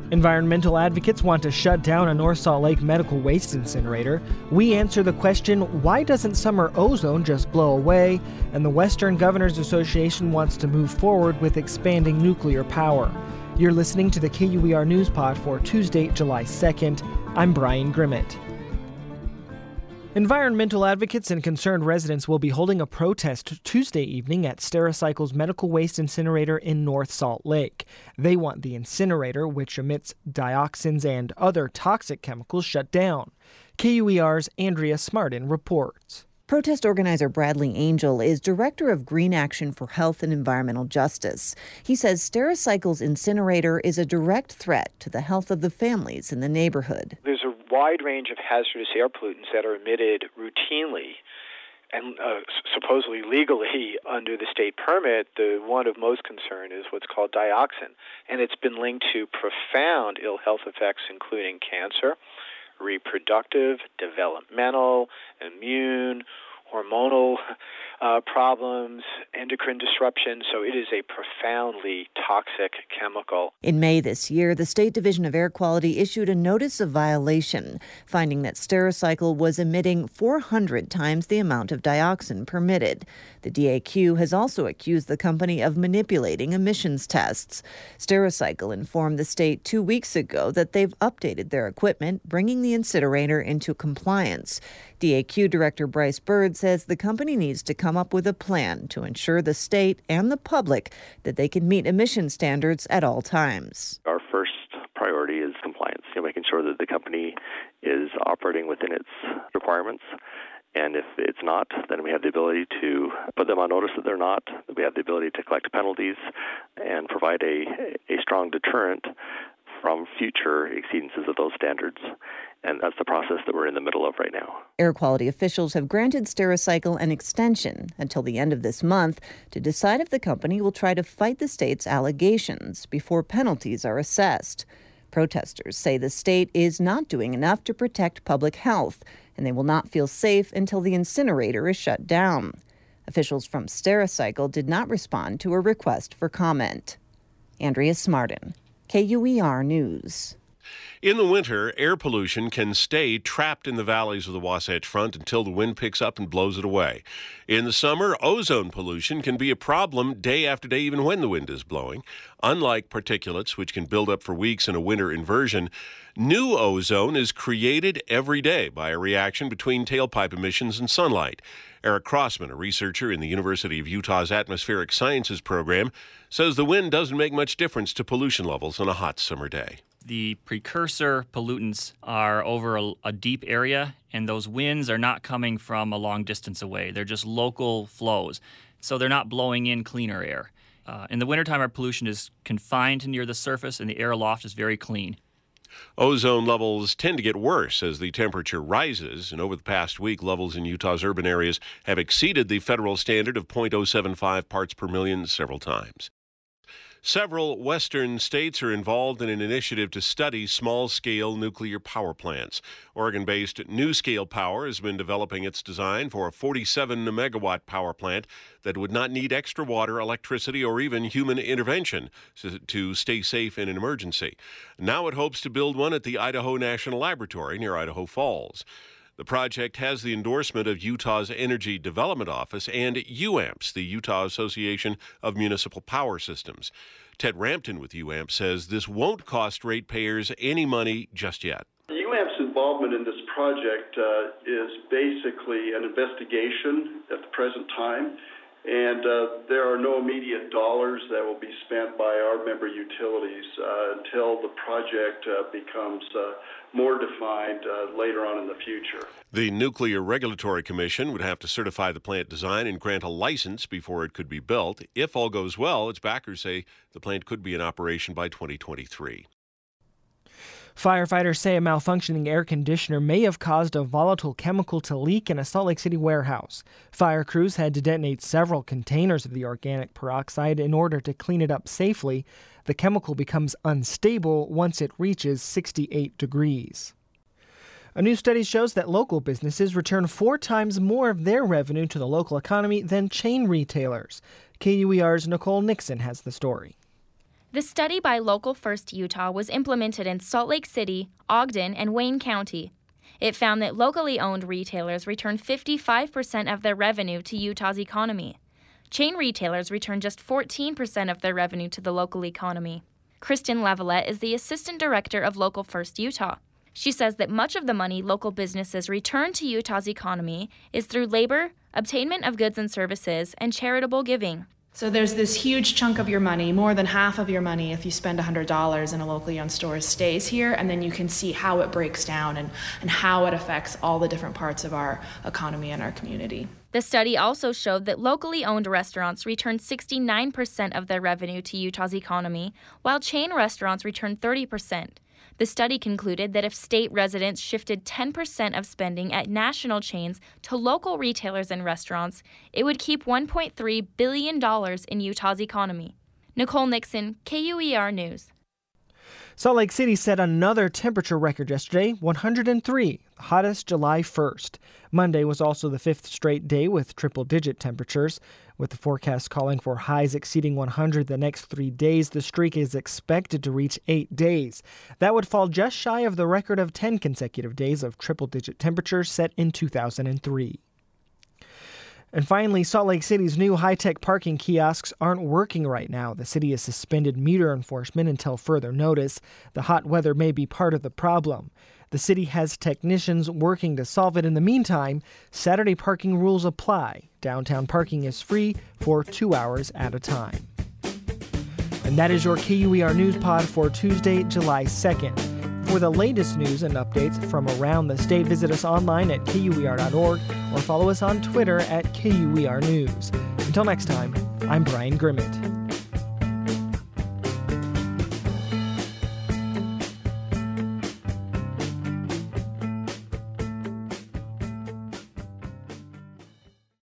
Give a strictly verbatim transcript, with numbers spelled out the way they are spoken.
Environmental advocates want to shut down a North Salt Lake medical waste incinerator. We answer the question, why doesn't summer ozone just blow away? And the Western Governors Association wants to move forward with expanding nuclear power. You're listening to the K U E R News Pod for Tuesday, July second. I'm Brian Grimmett. Environmental advocates and concerned residents will be holding a protest Tuesday evening at Stericycle's medical waste incinerator in North Salt Lake. They want the incinerator, which emits dioxins and other toxic chemicals, shut down. K U E R's Andrea Smartin reports. Protest organizer Bradley Angel is director of Green Action for Health and Environmental Justice. He says Stericycle's incinerator is a direct threat to the health of the families in the neighborhood. There's a wide range of hazardous air pollutants that are emitted routinely and uh, supposedly legally under the state permit. The one of most concern is what's called dioxin, and it's been linked to profound ill health effects, including cancer, reproductive, developmental, immune, hormonal uh, problems, endocrine disruption. So it is a profoundly toxic chemical. In May this year, the State Division of Air Quality issued a notice of violation, finding that Stericycle was emitting four hundred times the amount of dioxin permitted. The D A Q has also accused the company of manipulating emissions tests. Stericycle informed the state two weeks ago that they've updated their equipment, bringing the incinerator into compliance. D A Q Director Bryce Bird says the company needs to come up with a plan to ensure the state and the public that they can meet emission standards at all times. Our first priority is compliance, you know, making sure that the company is operating within its requirements. And if it's not, then we have the ability to put them on notice that they're not. We have the ability to collect penalties and provide a, a strong deterrent from future exceedances of those standards. And that's the process that we're in the middle of right now. Air quality officials have granted Stericycle an extension until the end of this month to decide if the company will try to fight the state's allegations before penalties are assessed. Protesters say the state is not doing enough to protect public health, and they will not feel safe until the incinerator is shut down. Officials from Stericycle did not respond to a request for comment. Andrea Smartin, K U E R News. In the winter, air pollution can stay trapped in the valleys of the Wasatch Front until the wind picks up and blows it away. In the summer, ozone pollution can be a problem day after day, even when the wind is blowing. Unlike particulates, which can build up for weeks in a winter inversion, new ozone is created every day by a reaction between tailpipe emissions and sunlight. Eric Crossman, a researcher in the University of Utah's Atmospheric Sciences program, says the wind doesn't make much difference to pollution levels on a hot summer day. The precursor pollutants are over a, a deep area, and those winds are not coming from a long distance away. They're just local flows, so they're not blowing in cleaner air. Uh, in the wintertime, our pollution is confined to near the surface, and the air aloft is very clean. Ozone levels tend to get worse as the temperature rises, and over the past week, levels in Utah's urban areas have exceeded the federal standard of zero point zero seven five parts per million several times. Several western states are involved in an initiative to study small-scale nuclear power plants. Oregon-based NuScale Power has been developing its design for a forty-seven megawatt power plant that would not need extra water, electricity, or even human intervention to stay safe in an emergency. Now it hopes to build one at the Idaho National Laboratory near Idaho Falls. The project has the endorsement of Utah's Energy Development Office and U A M P S, the Utah Association of Municipal Power Systems. Ted Rampton with U A M P S says this won't cost ratepayers any money just yet. U A M P S involvement in this project uh, is basically an investigation at the present time, and uh, there are no immediate dollars that will be spent by our member utilities uh, until the project uh, becomes uh, more defined uh, later on in the future. The Nuclear Regulatory Commission would have to certify the plant design and grant a license before it could be built. If all goes well, its backers say the plant could be in operation by twenty twenty-three. Firefighters say a malfunctioning air conditioner may have caused a volatile chemical to leak in a Salt Lake City warehouse. Fire crews had to detonate several containers of the organic peroxide in order to clean it up safely. The chemical becomes unstable once it reaches sixty-eight degrees. A new study shows that local businesses return four times more of their revenue to the local economy than chain retailers. K U E R's Nicole Nixon has the story. The study by Local First Utah was implemented in Salt Lake City, Ogden, and Wayne County. It found that locally owned retailers returned fifty-five percent of their revenue to Utah's economy. Chain retailers returned just fourteen percent of their revenue to the local economy. Kristen Lavalette is the Assistant Director of Local First Utah. She says that much of the money local businesses return to Utah's economy is through labor, obtainment of goods and services, and charitable giving. So there's this huge chunk of your money, more than half of your money if you spend one hundred dollars in a locally owned store stays here, and then you can see how it breaks down and, and how it affects all the different parts of our economy and our community. The study also showed that locally owned restaurants returned sixty-nine percent of their revenue to Utah's economy, while chain restaurants returned thirty percent. The study concluded that if state residents shifted ten percent of spending at national chains to local retailers and restaurants, it would keep one point three billion dollars in Utah's economy. Nicole Nixon, K U E R News. Salt Lake City set another temperature record yesterday, one hundred three, the hottest July first. Monday was also the fifth straight day with triple-digit temperatures. With the forecast calling for highs exceeding one hundred the next three days, the streak is expected to reach eight days. That would fall just shy of the record of ten consecutive days of triple-digit temperatures set in two thousand three. And finally, Salt Lake City's new high-tech parking kiosks aren't working right now. The city has suspended meter enforcement until further notice. The hot weather may be part of the problem. The city has technicians working to solve it. In the meantime, Saturday parking rules apply. Downtown parking is free for two hours at a time. And that is your K U E R News Pod for Tuesday, July second. For the latest news and updates from around the state, visit us online at K U E R dot org or follow us on Twitter at K U E R News. Until next time, I'm Brian Grimmett.